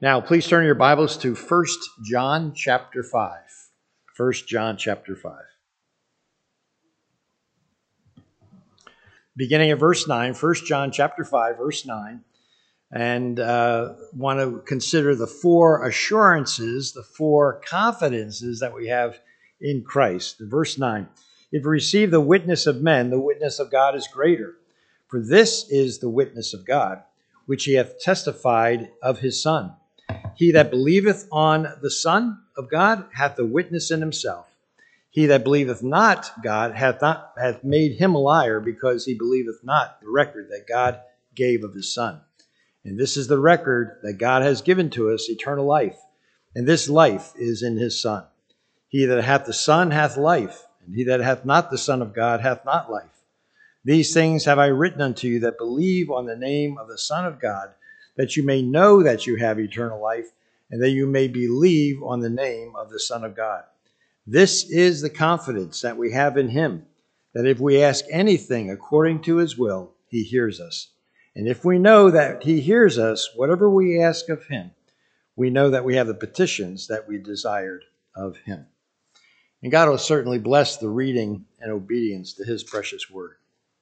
Now, please turn your Bibles to 1 John chapter 5. 1 John chapter 5. Beginning of verse 9, 1 John chapter 5, verse 9. And want to consider the four assurances, the four confidences that we have in Christ. Verse 9, if we receive the witness of men, the witness of God is greater. For this is the witness of God, which he hath testified of his Son. He that believeth on the Son of God hath the witness in himself. He that believeth not God hath made him a liar, because he believeth not the record that God gave of his Son. And this is the record that God has given to us, eternal life. And this life is in his Son. He that hath the Son hath life, and he that hath not the Son of God hath not life. These things have I written unto you that believe on the name of the Son of God, that you may know that you have eternal life, and that you may believe on the name of the Son of God. This is the confidence that we have in him, that if we ask anything according to his will, he hears us. And if we know that he hears us, whatever we ask of him, we know that we have the petitions that we desired of him. And God will certainly bless the reading and obedience to his precious word.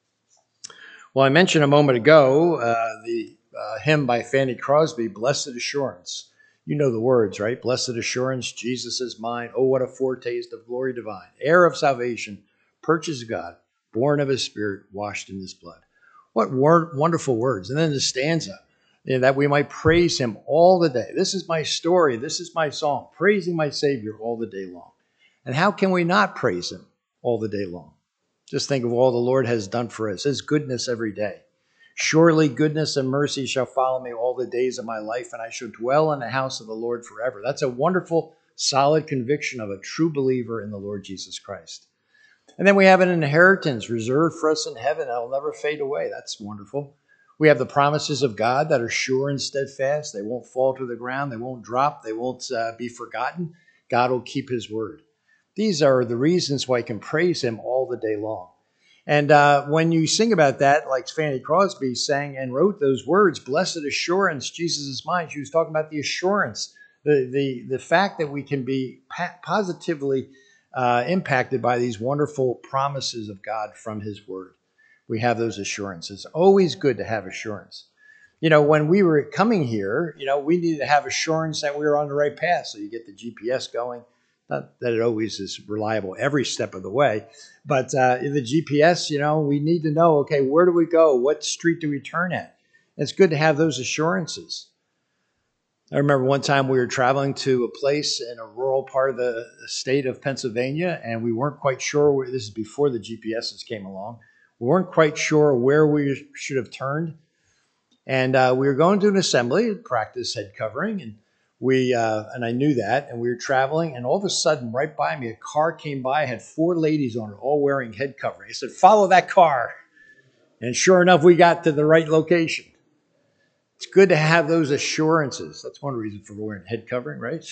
Well, I mentioned a moment ago the hymn by Fanny Crosby, Blessed Assurance. You know the words, right? Blessed assurance, Jesus is mine. Oh, what a foretaste of glory divine. Heir of salvation, purchased of God, born of his Spirit, washed in his blood. What wonderful words. And then the stanza, that we might praise him all the day. This is my story. This is my song, praising my Savior all the day long. And how can we not praise him all the day long? Just think of all the Lord has done for us, his goodness every day. Surely goodness and mercy shall follow me all the days of my life, and I shall dwell in the house of the Lord forever. That's a wonderful, solid conviction of a true believer in the Lord Jesus Christ. And then we have an inheritance reserved for us in heaven that will never fade away. That's wonderful. We have the promises of God that are sure and steadfast. They won't fall to the ground. They won't drop. They won't be forgotten. God will keep his word. These are the reasons why I can praise him all the day long. And when you sing about that, like Fanny Crosby sang and wrote those words, blessed assurance, Jesus is mine, she was talking about the assurance, the fact that we can be positively impacted by these wonderful promises of God from his word. We have those assurances. Always good to have assurance. You know, when we were coming here, we needed to have assurance that we were on the right path. So you get the GPS going. Not that it always is reliable every step of the way, but in the GPS, we need to know, okay, where do we go? What street do we turn at? It's good to have those assurances. I remember one time we were traveling to a place in a rural part of the state of Pennsylvania, and we weren't quite sure this is before the GPSs came along. We weren't quite sure where we should have turned. And we were going to an assembly, practice head covering, and I knew that, and we were traveling, and all of a sudden, right by me, a car came by, had four ladies on it, all wearing head covering. I said, follow that car. And sure enough, we got to the right location. It's good to have those assurances. That's one reason for wearing head covering, right?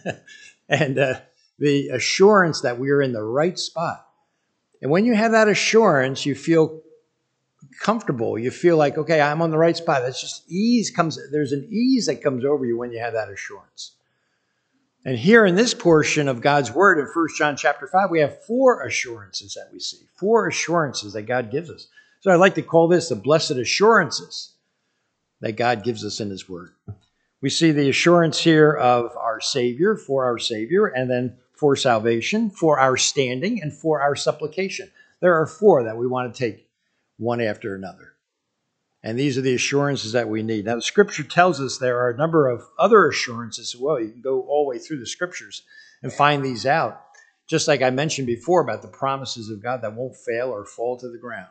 And the assurance that we are in the right spot. And when you have that assurance, you feel comfortable. You feel like, okay, I'm on the right spot. That's just there's an ease that comes over you when you have that assurance. And here in this portion of God's word in 1 John chapter 5, we have four assurances that we see. Four assurances that God gives us. So I'd like to call this the blessed assurances that God gives us in his word. We see the assurance here of our Savior, for our Savior, and then for salvation, for our standing, and for our supplication. There are four that we want to take one after another. And these are the assurances that we need. Now, the scripture tells us there are a number of other assurances as well. You can go all the way through the scriptures and find these out. Just like I mentioned before about the promises of God that won't fail or fall to the ground.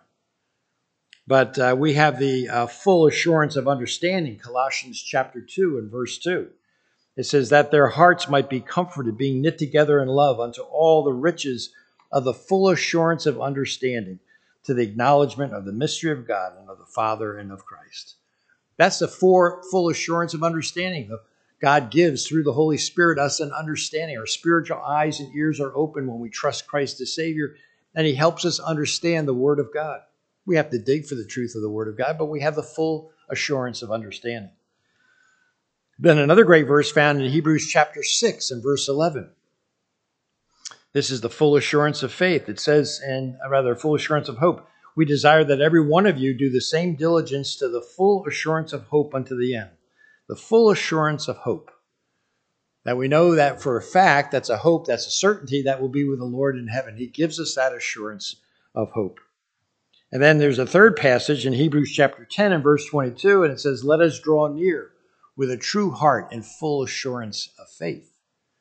But we have the full assurance of understanding, Colossians chapter 2 and verse 2. It says that their hearts might be comforted, being knit together in love unto all the riches of the full assurance of understanding, to the acknowledgement of the mystery of God and of the Father and of Christ. That's the full assurance of understanding. God gives through the Holy Spirit us an understanding. Our spiritual eyes and ears are open when we trust Christ as Savior, and he helps us understand the Word of God. We have to dig for the truth of the Word of God, but we have the full assurance of understanding. Then another great verse found in Hebrews chapter 6 and verse 11. This is the full assurance of faith. It says, full assurance of hope. We desire that every one of you do the same diligence to the full assurance of hope unto the end. The full assurance of hope. That we know that for a fact, that's a hope, that's a certainty that we'll be with the Lord in heaven. He gives us that assurance of hope. And then there's a third passage in Hebrews chapter 10 and verse 22, and it says, let us draw near with a true heart and full assurance of faith.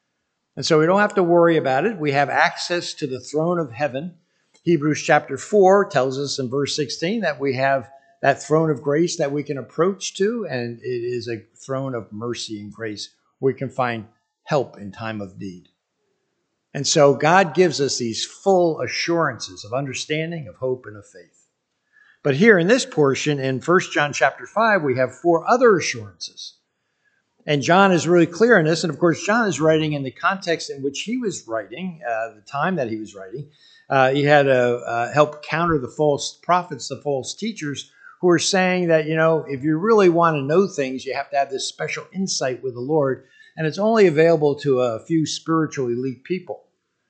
And so we don't have to worry about it. We have access to the throne of heaven. Hebrews chapter 4 tells us in verse 16 that we have that throne of grace that we can approach to, and it is a throne of mercy and grace where we can find help in time of need. And so God gives us these full assurances of understanding, of hope, and of faith. But here in this portion, in 1 John chapter 5, we have 4 other assurances. And John is really clear in this. And of course, John is writing in the context in which he was writing, the time that he was writing. He had to help counter the false prophets, the false teachers, who are saying that, if you really want to know things, you have to have this special insight with the Lord. And it's only available to a few spiritual elite people.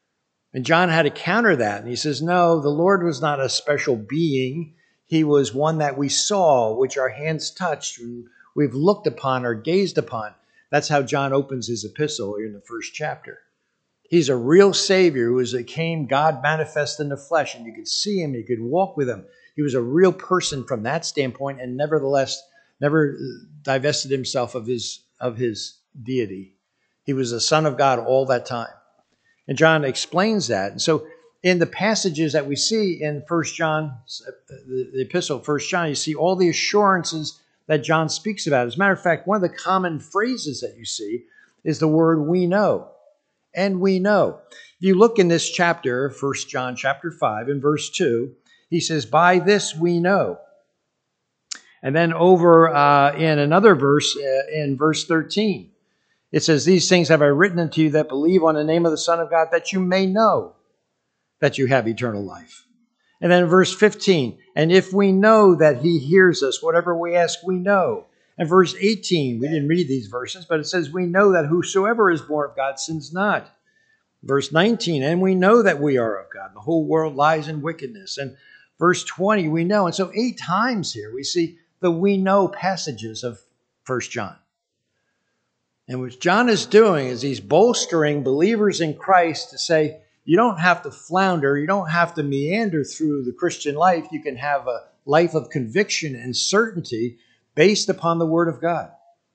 And John had to counter that. And he says, no, the Lord was not a special being. He was one that we saw, which our hands touched, and we've looked upon or gazed upon. That's how John opens his epistle in the first chapter. He's a real Savior who came God manifest in the flesh, and you could see him, you could walk with him. He was a real person from that standpoint, and nevertheless never divested himself of his deity. He was the Son of God all that time. And John explains that. And so in the passages that we see in 1 John, the epistle of 1 John, you see all the assurances that John speaks about. As a matter of fact, one of the common phrases that you see is the word we know. And we know. If you look in this chapter, 1 John chapter 5 and verse 2, he says, by this we know. And then over in another verse, in verse 13, it says, these things have I written unto you that believe on the name of the Son of God, that you may know that you have eternal life. And then verse 15, and if we know that he hears us, whatever we ask, we know. And verse 18, we didn't read these verses, but it says, we know that whosoever is born of God sins not. Verse 19, and we know that we are of God. The whole world lies in wickedness. And verse 20, we know. And so 8 times here we see the we know passages of 1 John. And what John is doing is he's bolstering believers in Christ to say, you don't have to flounder, you don't have to meander through the Christian life. You can have a life of conviction and certainty based upon the Word of God.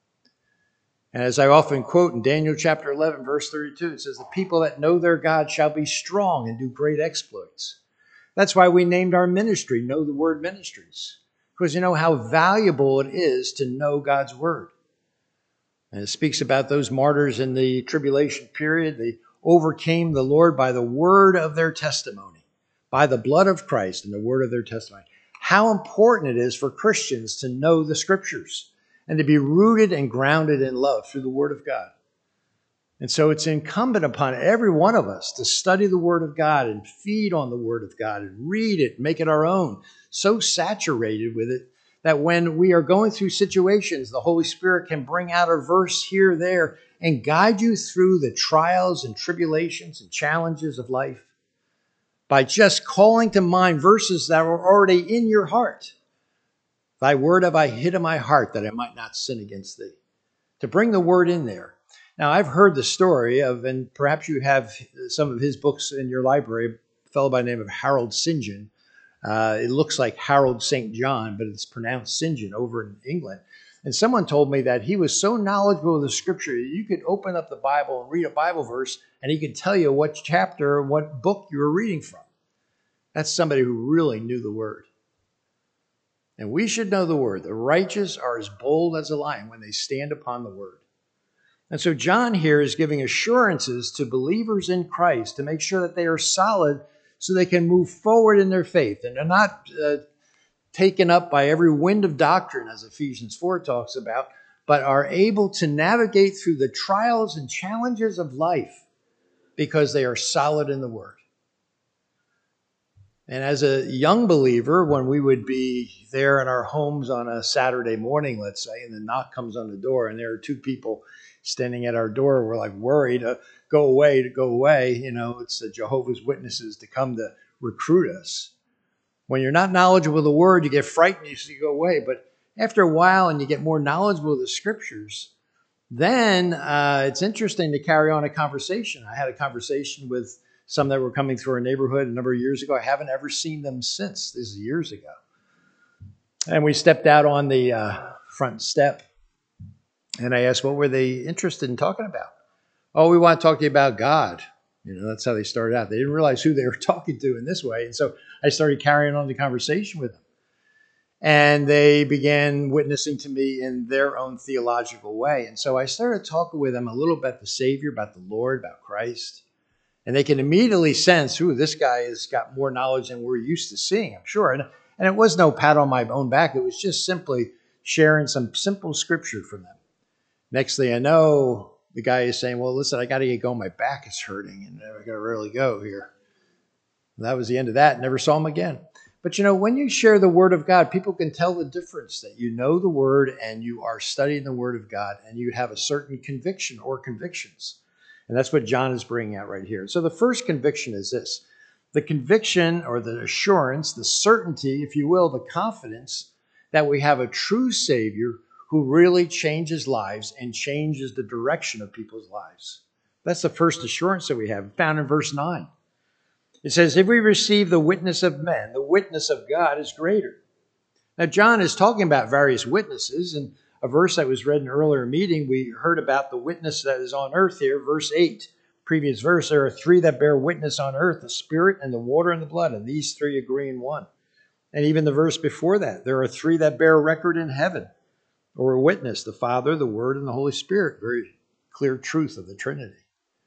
And as I often quote in Daniel chapter 11, verse 32, it says, the people that know their God shall be strong and do great exploits. That's why we named our ministry Know the Word Ministries, because you know how valuable it is to know God's Word. And it speaks about those martyrs in the tribulation period. They overcame the Lord by the word of their testimony, by the blood of Christ and the word of their testimony. How important it is for Christians to know the Scriptures and to be rooted and grounded in love through the Word of God. And so it's incumbent upon every one of us to study the Word of God and feed on the Word of God and read it, make it our own, so saturated with it that when we are going through situations, the Holy Spirit can bring out a verse here, there, and guide you through the trials and tribulations and challenges of life by just calling to mind verses that are already in your heart. Thy word have I hid in my heart that I might not sin against thee. To bring the word in there. Now, I've heard the story of, and perhaps you have some of his books in your library, a fellow by the name of Harold St. John. It looks like Harold St. John, but it's pronounced St. John over in England. And someone told me that he was so knowledgeable of the Scripture that you could open up the Bible and read a Bible verse, and he could tell you what chapter, what book you were reading from. That's somebody who really knew the Word. And we should know the Word. The righteous are as bold as a lion when they stand upon the Word. And so John here is giving assurances to believers in Christ to make sure that they are solid so they can move forward in their faith and are not taken up by every wind of doctrine, as Ephesians 4 talks about, but are able to navigate through the trials and challenges of life because they are solid in the Word. And as a young believer, when we would be there in our homes on a Saturday morning, let's say, and the knock comes on the door and there are two people standing at our door, we're like worried, to go away. You know, it's the Jehovah's Witnesses to come to recruit us. When you're not knowledgeable of the word, you get frightened, you go away. But after a while and you get more knowledgeable of the scriptures, then it's interesting to carry on a conversation. I had a conversation with some that were coming through our neighborhood a number of years ago. I haven't ever seen them since. This is years ago. And we stepped out on the front step. And I asked, what were they interested in talking about? Oh, we want to talk to you about God. You know, that's how they started out. They didn't realize who they were talking to in this way. And so I started carrying on the conversation with them. And they began witnessing to me in their own theological way. And so I started talking with them a little about the Savior, about the Lord, about Christ. And they can immediately sense, ooh, this guy has got more knowledge than we're used to seeing, I'm sure. And it was no pat on my own back. It was just simply sharing some simple scripture from them. Next thing I know, the guy is saying, well, listen, I got to get going. My back is hurting and I got to really go here. And that was the end of that. Never saw him again. But, you know, when you share the word of God, people can tell the difference that you know the word and you are studying the word of God and you have a certain conviction or convictions. And that's what John is bringing out right here. So the first conviction is this. The conviction or the assurance, the certainty, if you will, the confidence that we have a true Savior who really changes lives and changes the direction of people's lives. That's the first assurance that we have, found in verse 9. It says, if we receive the witness of men, the witness of God is greater. Now, John is talking about various witnesses, and a verse that was read in an earlier meeting, we heard about the witness that is on earth here, verse 8. Previous verse, there are three that bear witness on earth, the Spirit and the water and the blood, and these three agree in one. And even the verse before that, there are three that bear record in heaven, or a witness, the Father, the Word, and the Holy Spirit. Very clear truth of the Trinity.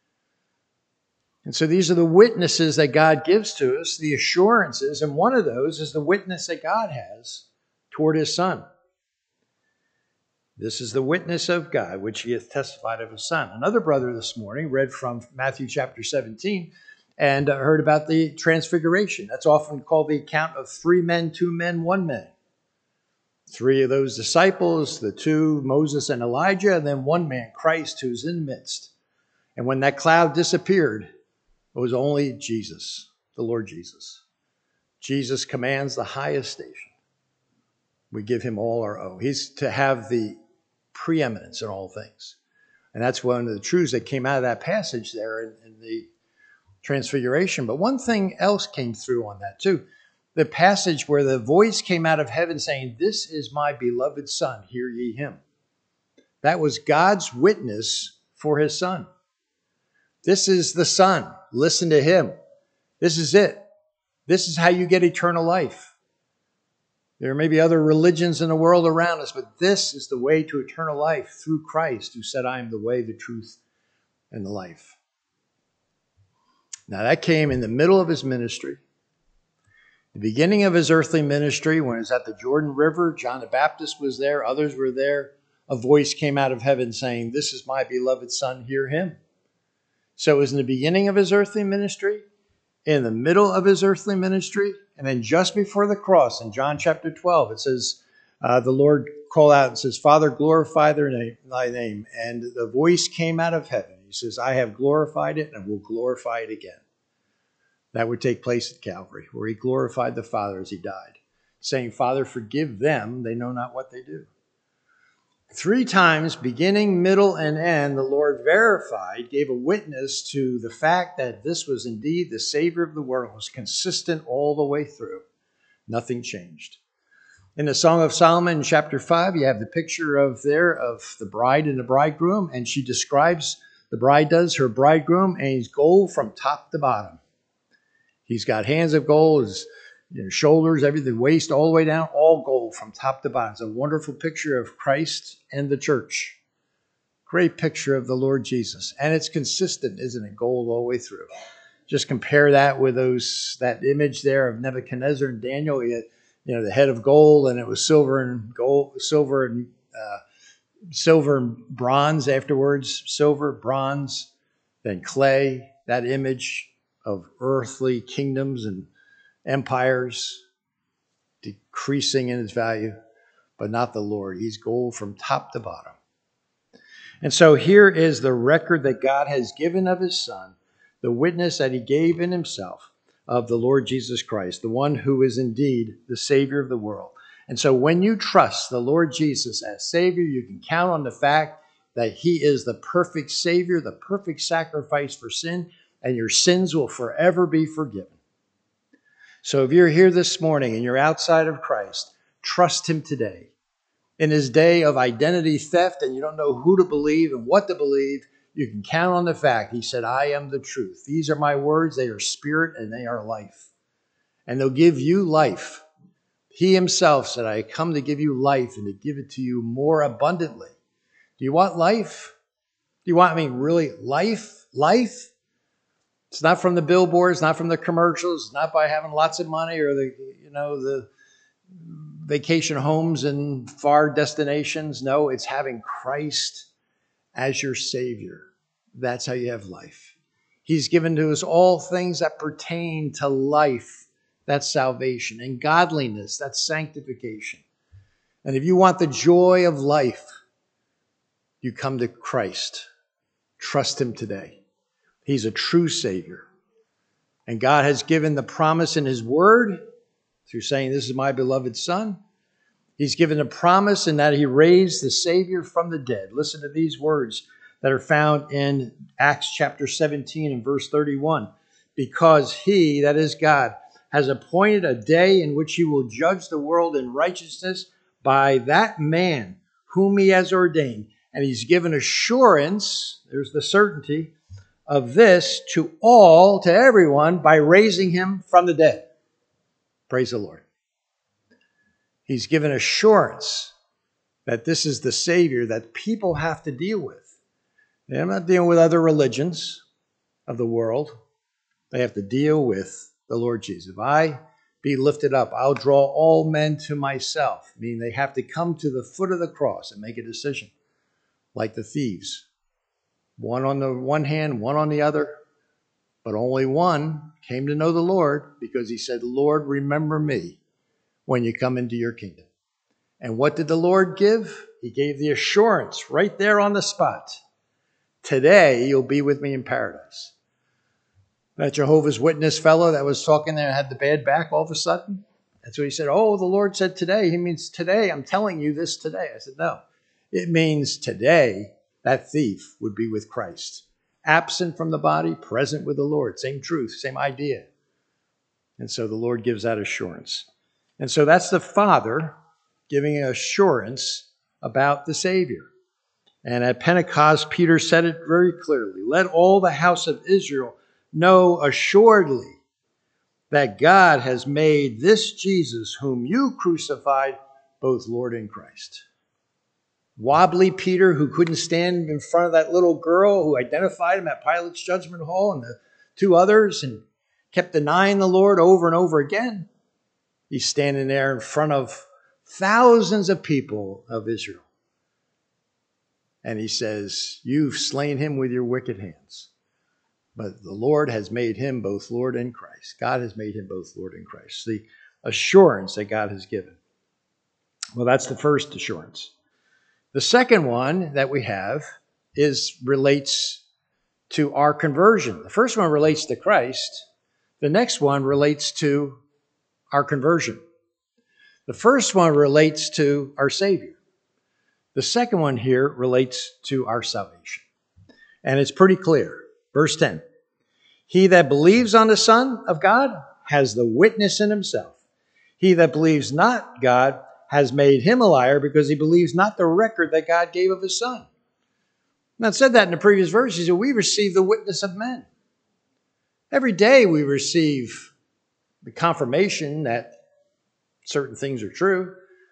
And so these are the witnesses that God gives to us, the assurances, and one of those is the witness that God has toward his Son. This is the witness of God, which he hath testified of his Son. Another brother this morning read from Matthew chapter 17 and heard about the transfiguration. That's often called the account of 3 men, 2 men, 1 man. 3 of those disciples, the 2, Moses and Elijah, and then 1 man, Christ, who's in the midst. And when that cloud disappeared, it was only Jesus, the Lord Jesus. Jesus commands the highest station. We give him all our own. He's to have the preeminence in all things. And that's one of the truths that came out of that passage there in the transfiguration. But one thing else came through on that too. The passage where the voice came out of heaven saying, this is my beloved Son, hear ye him. That was God's witness for his Son. This is the Son. Listen to him. This is it. This is how you get eternal life. There may be other religions in the world around us, but this is the way to eternal life through Christ, who said, I am the way, the truth, and the life. Now that came in the middle of his ministry. The beginning of his earthly ministry, when he was at the Jordan River, John the Baptist was there, others were there. A voice came out of heaven saying, this is my beloved Son, hear him. So it was in the beginning of his earthly ministry, in the middle of his earthly ministry, and then just before the cross in John chapter 12, it says, the Lord called out and says, Father, glorify thy name. And the voice came out of heaven. He says, I have glorified it and will glorify it again. That would take place at Calvary, where he glorified the Father as he died, saying, Father, forgive them. They know not what they do. 3 times, beginning, middle, and end, the Lord verified, gave a witness to the fact that this was indeed the Savior of the world, was consistent all the way through. Nothing changed. In the Song of Solomon, chapter 5, you have the picture of the bride and the bridegroom, and she describes, the bride does, her bridegroom, and he's gold from top to bottom. He's got hands of gold, his shoulders, everything, waist, all the way down, all gold from top to bottom. It's a wonderful picture of Christ and the church. Great picture of the Lord Jesus. And it's consistent, isn't it? Gold all the way through. Just compare that with that image there of Nebuchadnezzar and Daniel. He had, the head of gold, and it was silver and bronze afterwards. Silver, bronze, then clay. That image of earthly kingdoms empires decreasing in its value, but not the Lord. He's gold from top to bottom. And so here is the record that God has given of his Son, the witness that he gave in himself of the Lord Jesus Christ, the one who is indeed the Savior of the world. And so when you trust the Lord Jesus as Savior, you can count on the fact that he is the perfect Savior, the perfect sacrifice for sin, and your sins will forever be forgiven. So if you're here this morning and you're outside of Christ, trust him today. In his day of identity theft and you don't know who to believe and what to believe, you can count on the fact he said, I am the truth. These are my words. They are spirit and they are life. And they'll give you life. He himself said, I come to give you life and to give it to you more abundantly. Do you want life? Do you want, really life? Life? It's not from the billboards, not from the commercials, not by having lots of money or the vacation homes and far destinations. No, it's having Christ as your Savior. That's how you have life. He's given to us all things that pertain to life. That's salvation. And godliness, that's sanctification. And if you want the joy of life, you come to Christ. Trust him today. He's a true Savior. And God has given the promise in his word through saying, this is my beloved Son. He's given a promise in that he raised the Savior from the dead. Listen to these words that are found in Acts chapter 17 and verse 31. Because he, that is God, has appointed a day in which he will judge the world in righteousness by that man whom he has ordained. And he's given assurance, there's the certainty, of this to all, to everyone, by raising him from the dead. Praise the Lord. He's given assurance that this is the Savior that people have to deal with. They're not dealing with other religions of the world. They have to deal with the Lord Jesus. If I be lifted up, I'll draw all men to myself. Meaning they have to come to the foot of the cross and make a decision, like the thieves. One on the one hand, one on the other. But only one came to know the Lord because he said, Lord, remember me when you come into your kingdom. And what did the Lord give? He gave the assurance right there on the spot. Today, you'll be with me in paradise. That Jehovah's Witness fellow that was talking there had the bad back all of a sudden. That's what he said. Oh, the Lord said today. He means today. I'm telling you this today. I said, no. It means today that thief would be with Christ. Absent from the body, present with the Lord. Same truth, same idea. And so the Lord gives that assurance. And so that's the Father giving assurance about the Savior. And at Pentecost, Peter said it very clearly. Let all the house of Israel know assuredly that God has made this Jesus, whom you crucified, both Lord and Christ. Wobbly Peter, who couldn't stand in front of that little girl who identified him at Pilate's judgment hall, and the two others, and kept denying the Lord over and over again. He's standing there in front of thousands of people of Israel. And he says, you've slain him with your wicked hands. But the Lord has made him both Lord and Christ. God has made him both Lord and Christ. The assurance that God has given. Well, that's the first assurance. The second one that we have relates to our conversion. The first one relates to Christ. The next one relates to our conversion. The first one relates to our Savior. The second one here relates to our salvation. And it's pretty clear. Verse 10. He that believes on the Son of God has the witness in himself. He that believes not God has made him a liar because he believes not the record that God gave of his Son. Now, it said that in the previous verse. He said, we receive the witness of men. Every day we receive the confirmation that certain things are true.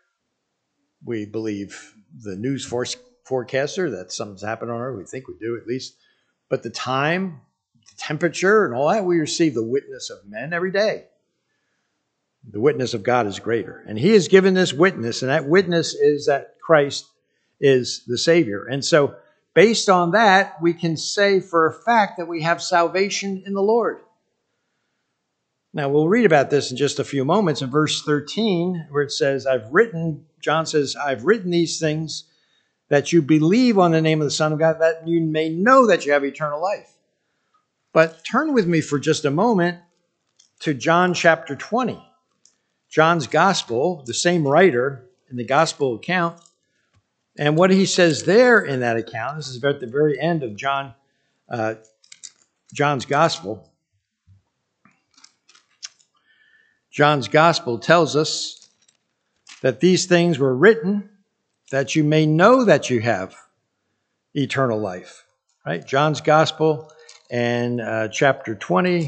We believe the news forecaster that something's happened on Earth. We think we do at least. But the time, the temperature, and all that, we receive the witness of men every day. The witness of God is greater. And he has given this witness, and that witness is that Christ is the Savior. And so, based on that, we can say for a fact that we have salvation in the Lord. Now, we'll read about this in just a few moments in verse 13, where it says, John says, I've written these things that you believe on the name of the Son of God, that you may know that you have eternal life. But turn with me for just a moment to John chapter 20. John's gospel, the same writer in the gospel account. And what he says there in that account, this is at the very end of John's gospel. John's gospel tells us that these things were written that you may know that you have eternal life. Right? John's gospel and chapter 20.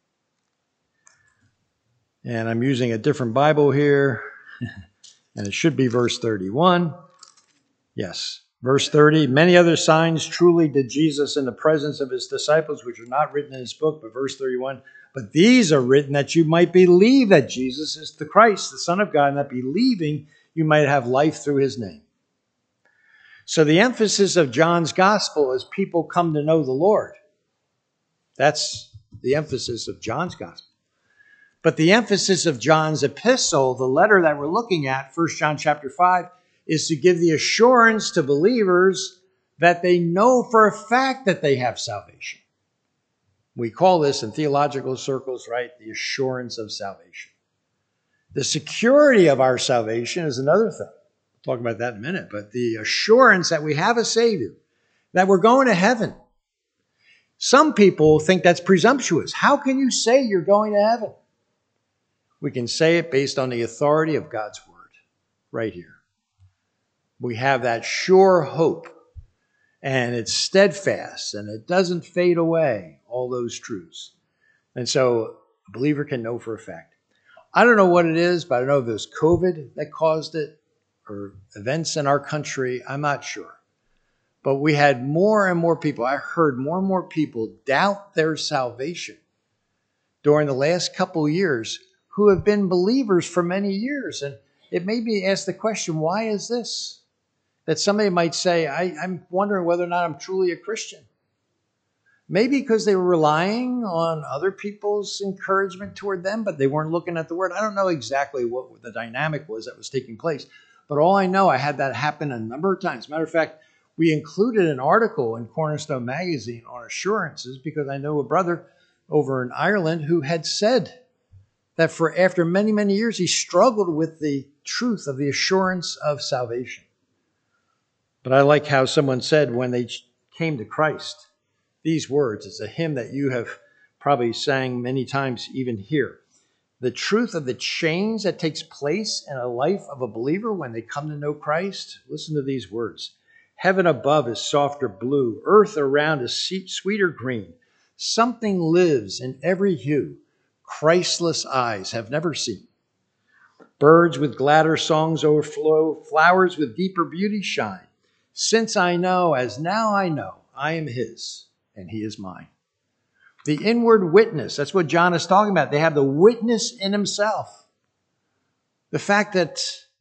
And I'm using a different Bible here. And it should be verse 31. Yes. Verse 30, many other signs truly did Jesus in the presence of his disciples, which are not written in this book. But verse 31, but these are written that you might believe that Jesus is the Christ, the Son of God, and that believing you might have life through his name. So the emphasis of John's gospel is people come to know the Lord. That's the emphasis of John's gospel. But the emphasis of John's epistle, the letter that we're looking at, 1 John chapter 5, is to give the assurance to believers that they know for a fact that they have salvation. We call this in theological circles, right, the assurance of salvation. The security of our salvation is another thing. We'll talk about that in a minute. But the assurance that we have a Savior, that we're going to heaven. Some people think that's presumptuous. How can you say you're going to heaven? We can say it based on the authority of God's word right here. We have that sure hope, and it's steadfast, and it doesn't fade away, all those truths. And so a believer can know for a fact. I don't know what it is, but I know if it was COVID that caused it or events in our country. I'm not sure. But we had more and more people. I heard more and more people doubt their salvation during the last couple of years who have been believers for many years. And it made me ask the question, why is this? That somebody might say, I'm wondering whether or not I'm truly a Christian. Maybe because they were relying on other people's encouragement toward them, but they weren't looking at the word. I don't know exactly what the dynamic was that was taking place. But all I know, I had that happen a number of times. Matter of fact, we included an article in Cornerstone Magazine on assurances because I know a brother over in Ireland who had said that after many, many years, he struggled with the truth of the assurance of salvation. But I like how someone said when they came to Christ, these words, it's a hymn that you have probably sang many times even here. The truth of the change that takes place in a life of a believer when they come to know Christ. Listen to these words. Heaven above is softer blue. Earth around is sweeter green. Something lives in every hue Christless eyes have never seen. Birds with gladder songs overflow. Flowers with deeper beauty shine. Since I know, as now I know, I am his and he is mine. The inward witness, that's what John is talking about. They have the witness in himself. The fact that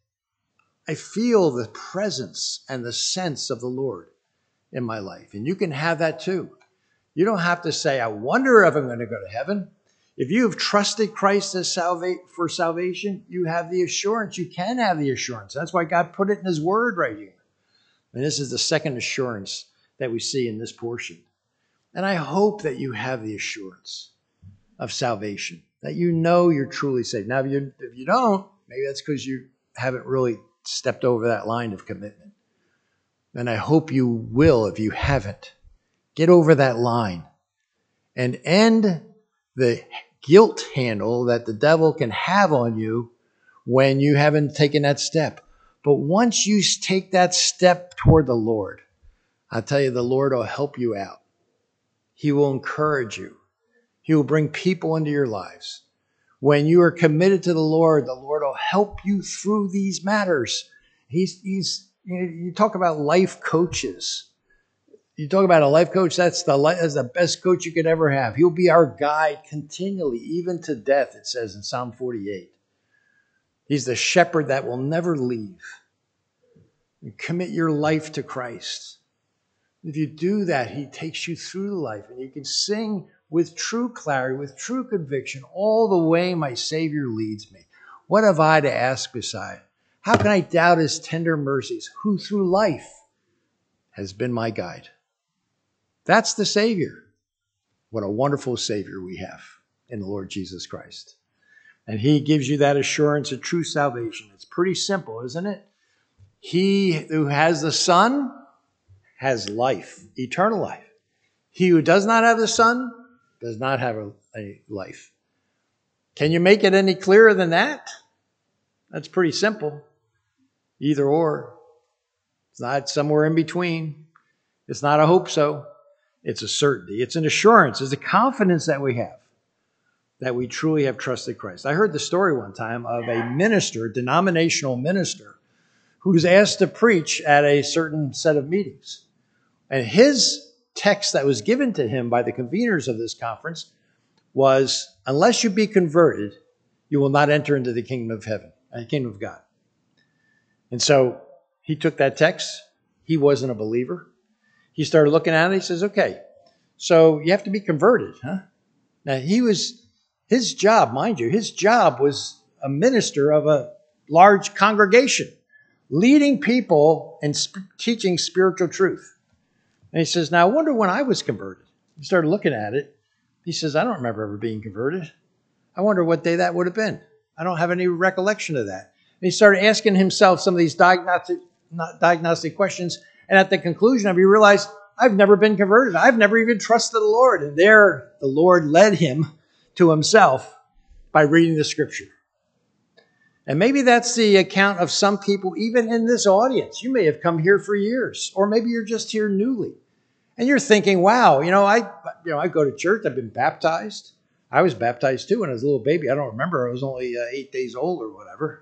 I feel the presence and the sense of the Lord in my life. And you can have that too. You don't have to say, I wonder if I'm going to go to heaven. If you have trusted Christ as for salvation, you have the assurance. You can have the assurance. That's why God put it in his word right here. And this is the second assurance that we see in this portion. And I hope that you have the assurance of salvation, that you know you're truly saved. Now, if you don't, maybe that's because you haven't really stepped over that line of commitment. And I hope you will, if you haven't, get over that line and end the guilt handle that the devil can have on you when you haven't taken that step. But once you take that step toward the Lord, I'll tell you, the Lord will help you out. He will encourage you. He will bring people into your lives. When you are committed to the Lord will help you through these matters. You talk about life coaches. You talk about a life coach, that's the best coach you could ever have. He'll be our guide continually, even to death, it says in Psalm 48. He's the shepherd that will never leave. You commit your life to Christ. If you do that, he takes you through life, and you can sing with true clarity, with true conviction, all the way my Savior leads me. What have I to ask beside? How can I doubt his tender mercies, who through life has been my guide? That's the Savior. What a wonderful Savior we have in the Lord Jesus Christ. And he gives you that assurance of true salvation. It's pretty simple, isn't it? He who has the Son has life, eternal life. He who does not have the Son does not have a life. Can you make it any clearer than that? That's pretty simple. Either or. It's not somewhere in between. It's not a hope so. It's a certainty. It's an assurance. It's a confidence that we have, that we truly have trusted Christ. I heard the story one time of a minister, a denominational minister, who's asked to preach at a certain set of meetings. And his text that was given to him by the conveners of this conference was, unless you be converted, you will not enter into the kingdom of heaven, the kingdom of God. And so he took that text. He wasn't a believer. He started looking at it. He says, okay, so you have to be converted, huh? Now his job, mind you, his job was a minister of a large congregation, leading people and teaching spiritual truth. And he says, now I wonder when I was converted. He started looking at it. He says, I don't remember ever being converted. I wonder what day that would have been. I don't have any recollection of that. And he started asking himself some of these diagnostic questions. And at the conclusion of it, he realized, I've never been converted. I've never even trusted the Lord. And there, the Lord led him to himself by reading the scripture. And maybe that's the account of some people, even in this audience. You may have come here for years, or maybe you're just here newly. And you're thinking, wow, I go to church. I've been baptized. I was baptized too when I was a little baby. I don't remember. I was only 8 days old or whatever.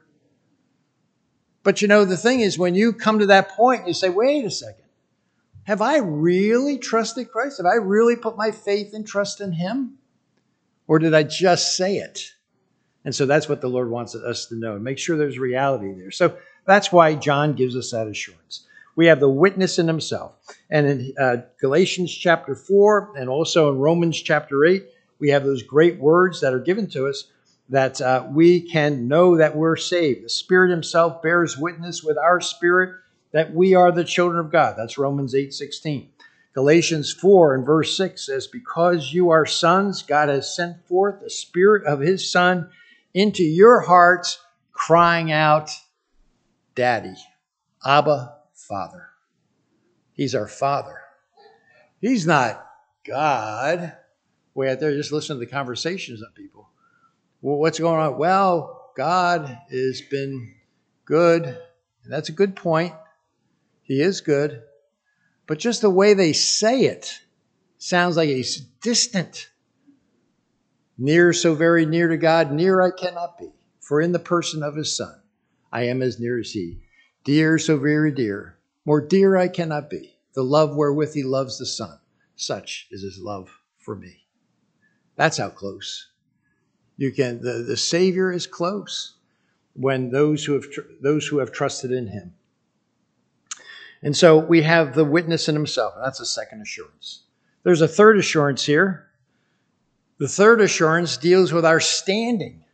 But the thing is, when you come to that point, you say, wait a second. Have I really trusted Christ? Have I really put my faith and trust in him? Or did I just say it? And so that's what the Lord wants us to know. Make sure there's reality there. So that's why John gives us that assurance. We have the witness in himself. And in Galatians chapter 4 and also in Romans chapter 8, we have those great words that are given to us that we can know that we're saved. The Spirit himself bears witness with our spirit that we are the children of God. That's Romans 8:16. Galatians 4 and verse 6 says, because you are sons, God has sent forth the Spirit of his Son into your hearts, crying out, Daddy, Abba, Father. He's our Father. He's not God. Way out there, just listen to the conversations of people. Well, what's going on? Well, God has been good. And that's a good point. He is good. But just the way they say it sounds like he's distant. Near, so very near to God, near I cannot be. For in the person of his Son, I am as near as he. Dear, so very dear. More dear I cannot be. The love wherewith he loves the Son. Such is his love for me. That's how close. The Savior is close when those who have trusted in him. And so we have the witness in himself. And that's a second assurance. There's a third assurance here. The third assurance deals with our standing.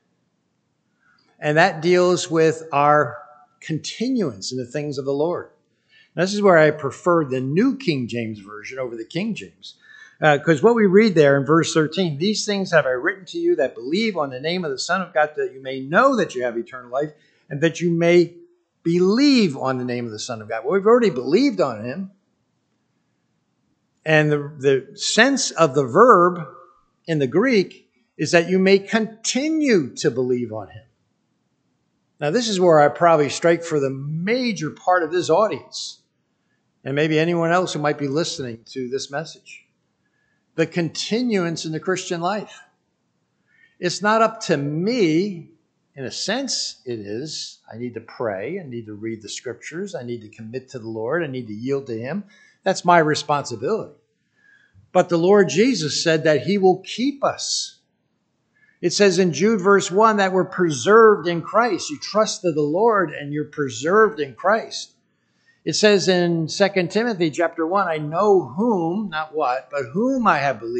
And that deals with our continuance in the things of the Lord. Now, this is where I prefer the New King James Version over the King James. Because what we read there in verse 13, these things have I written to you that believe on the name of the Son of God, that you may know that you have eternal life, and that you may believe on the name of the Son of God. Well, we've already believed on him. And the sense of the verb in the Greek is that you may continue to believe on him. Now, this is where I probably strike for the major part of this audience, and maybe anyone else who might be listening to this message. The continuance in the Christian life. It's not up to me. In a sense, it is. I need to pray. I need to read the scriptures. I need to commit to the Lord. I need to yield to him. That's my responsibility. But the Lord Jesus said that he will keep us. It says in Jude verse 1 that we're preserved in Christ. You trusted the Lord and you're preserved in Christ. It says in 2 Timothy chapter 1, I know whom, not what, but whom I have believed,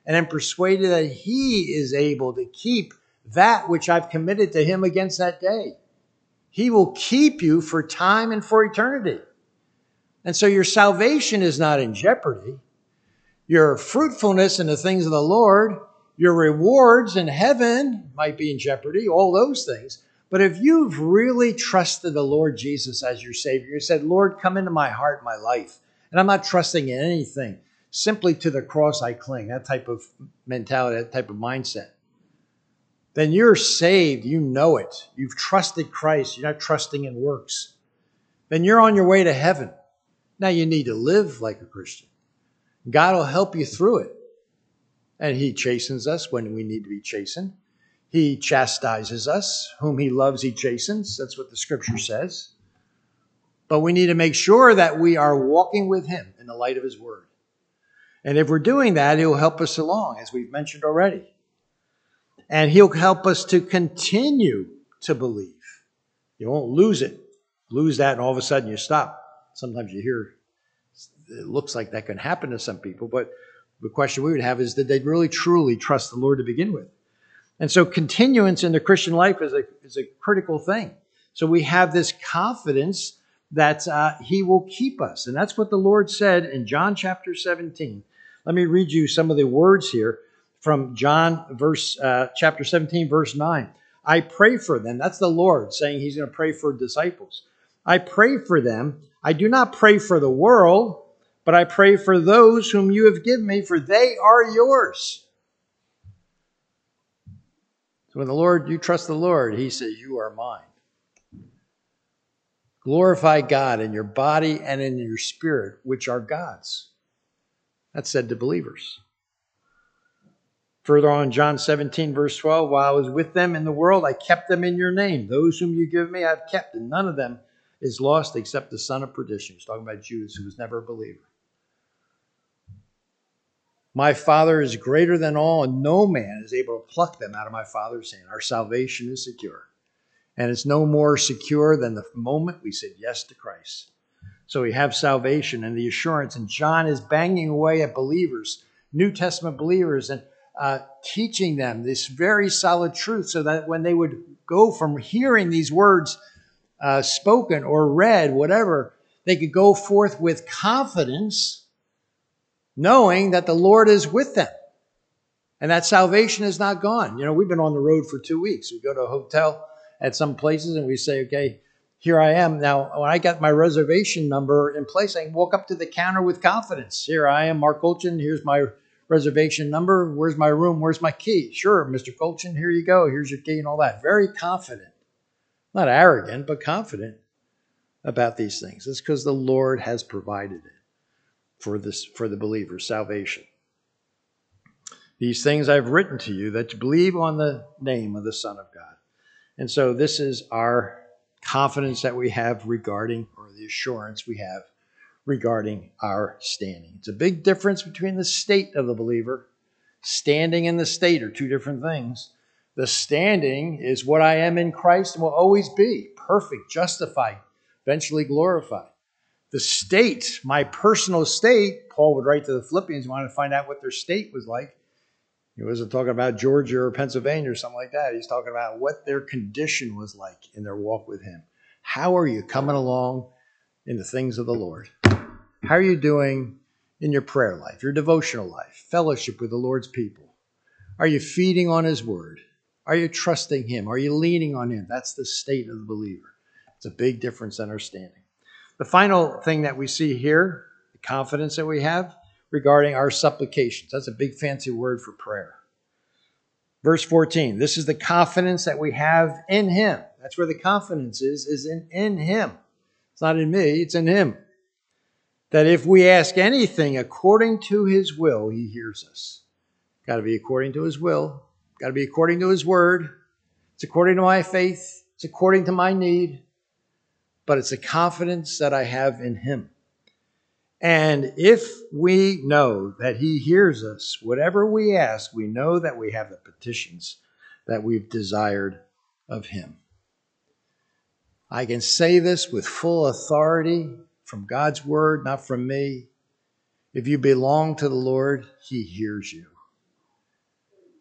and am persuaded that he is able to keep that which I've committed to him against that day. He will keep you for time and for eternity. And so your salvation is not in jeopardy. Your fruitfulness in the things of the Lord, your rewards in heaven might be in jeopardy, all those things. But if you've really trusted the Lord Jesus as your Savior, you said, Lord, come into my heart, my life, and I'm not trusting in anything, simply to the cross I cling, that type of mentality, that type of mindset, then you're saved. You know it. You've trusted Christ. You're not trusting in works. Then you're on your way to heaven. Now you need to live like a Christian. God will help you through it. And he chastens us when we need to be chastened. He chastises us. Whom he loves, he chastens. That's what the scripture says. But we need to make sure that we are walking with him in the light of his word. And if we're doing that, he'll help us along, as we've mentioned already. And he'll help us to continue to believe. You won't lose it. Lose that and all of a sudden you stop. Sometimes you hear it looks like that can happen to some people, but the question we would have is, did they really truly trust the Lord to begin with? And so continuance in the Christian life is a critical thing. So we have this confidence that he will keep us. And that's what the Lord said in John chapter 17. Let me read you some of the words here from John chapter 17, verse 9. I pray for them. That's the Lord saying he's going to pray for disciples. I pray for them. I do not pray for the world, but I pray for those whom you have given me, for they are yours. So when you trust the Lord, he says, you are mine. Glorify God in your body and in your spirit, which are God's. That's said to believers. Further on, John 17, verse 12, while I was with them in the world, I kept them in your name. Those whom you give me, I've kept, and none of them is lost except the son of perdition. He's talking about Judas, who was never a believer. My Father is greater than all, and no man is able to pluck them out of my Father's hand. Our salvation is secure. And it's no more secure than the moment we said yes to Christ. So we have salvation and the assurance. And John is banging away at believers, New Testament believers, and teaching them this very solid truth so that when they would go from hearing these words spoken or read, whatever, they could go forth with confidence, knowing that the Lord is with them and that salvation is not gone. You know, we've been on the road for 2 weeks. We go to a hotel at some places and we say, okay, here I am. Now, when I got my reservation number in place, I can walk up to the counter with confidence. Here I am, Mark Colchin. Here's my reservation number. Where's my room? Where's my key? Sure, Mr. Colchin, here you go. Here's your key and all that. Very confident. Not arrogant, but confident about these things. It's because the Lord has provided it for the believer's salvation. These things I've written to you that you believe on the name of the Son of God. And so this is our confidence that we have regarding, or the assurance we have regarding our standing. It's a big difference between the state of the believer. Standing and the state are two different things. The standing is what I am in Christ and will always be. Perfect, justified, eventually glorified. The state, my personal state, Paul would write to the Philippians, wanted to find out what their state was like. He wasn't talking about Georgia or Pennsylvania or something like that. He's talking about what their condition was like in their walk with him. How are you coming along in the things of the Lord? How are you doing in your prayer life, your devotional life, fellowship with the Lord's people? Are you feeding on his word? Are you trusting him? Are you leaning on him? That's the state of the believer. It's a big difference in our standing. The final thing that we see here, the confidence that we have regarding our supplications. That's a big fancy word for prayer. Verse 14, this is the confidence that we have in him. That's where the confidence is in him. It's not in me, it's in him. That if we ask anything according to his will, he hears us. Got to be according to his will. Got to be according to his word. It's according to my faith. It's according to my need. But it's a confidence that I have in him. And if we know that he hears us, whatever we ask, we know that we have the petitions that we've desired of him. I can say this with full authority from God's word, not from me. If you belong to the Lord, he hears you.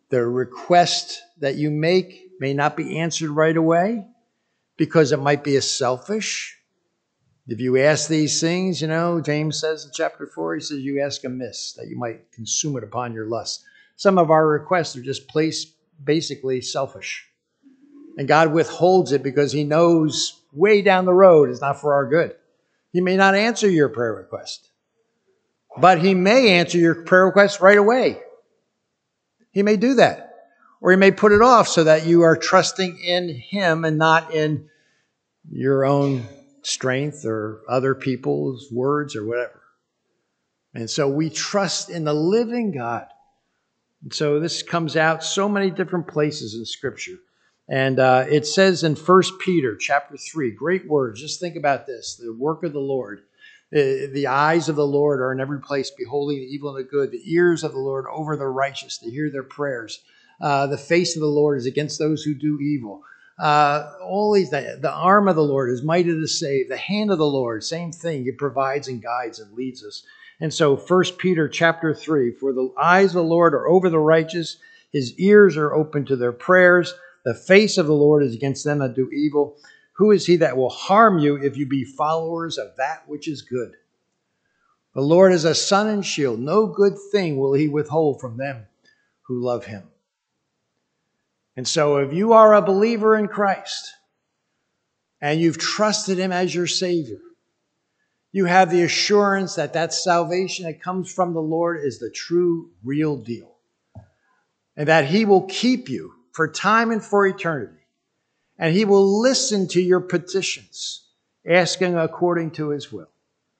The request that you make may not be answered right away because it might be a selfish. If you ask these things, James says in chapter 4, he says, you ask amiss that you might consume it upon your lust. Some of our requests are just basically selfish. And God withholds it because he knows way down the road it's not for our good. He may not answer your prayer request, but he may answer your prayer request right away. He may do that. Or he may put it off so that you are trusting in him and not in your own strength or other people's words or whatever. And so we trust in the living God. And so this comes out so many different places in Scripture. And it says in 1 Peter chapter 3, great words. Just think about this. The work of the Lord. The eyes of the Lord are in every place, beholding the evil and the good. The ears of the Lord over the righteous to hear their prayers. The face of the Lord is against those who do evil. All these, the arm of the Lord is mighty to save. The hand of the Lord, same thing. He provides and guides and leads us. And so 1 Peter chapter 3, for the eyes of the Lord are over the righteous. His ears are open to their prayers. The face of the Lord is against them that do evil. Who is he that will harm you if you be followers of that which is good? The Lord is a sun and shield. No good thing will he withhold from them who love him. And so if you are a believer in Christ and you've trusted him as your Savior, you have the assurance that that salvation that comes from the Lord is the true, real deal. And that he will keep you for time and for eternity. And he will listen to your petitions, asking according to his will.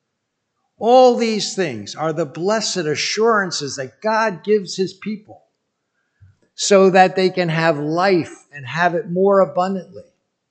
All these things are the blessed assurances that God gives his people so that they can have life and have it more abundantly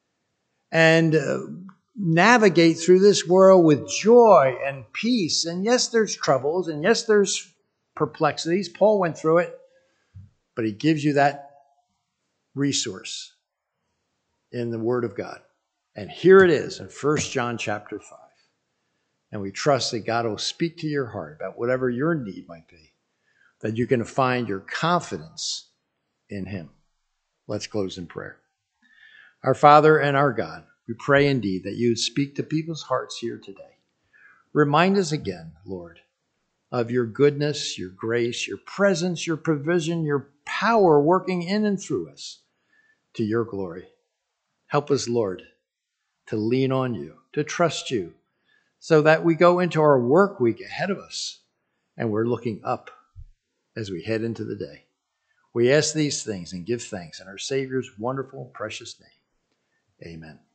and navigate through this world with joy and peace. And yes, there's troubles, and yes, there's perplexities. Paul went through it, but he gives you that resource in the Word of God. And here it is in 1 John chapter 5. And we trust that God will speak to your heart about whatever your need might be, that you can find your confidence in him. Let's close in prayer. Our Father and our God, we pray indeed that you would speak to people's hearts here today. Remind us again, Lord, of your goodness, your grace, your presence, your provision, your power working in and through us to your glory. Help us, Lord, to lean on you, to trust you, so that we go into our work week ahead of us and we're looking up as we head into the day. We ask these things and give thanks in our Savior's wonderful, precious name. Amen.